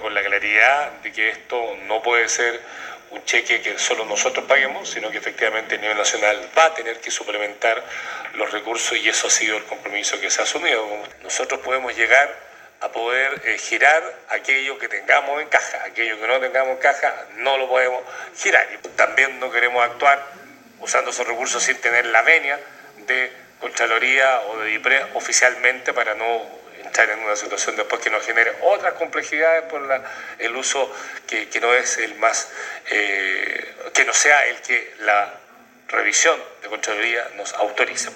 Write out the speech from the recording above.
con la claridad de que esto no puede ser un cheque que solo nosotros paguemos, sino que efectivamente a nivel nacional va a tener que suplementar los recursos y eso ha sido el compromiso que se ha asumido. Nosotros podemos llegar a poder girar aquello que tengamos en caja, aquello que no tengamos en caja no lo podemos girar. Y también no queremos actuar usando esos recursos sin tener la venia de Contraloría o de DIPRE oficialmente para no entrar en una situación después que nos genere otras complejidades por el uso que no es el más, que no sea el que la revisión de Contraloría nos autorice.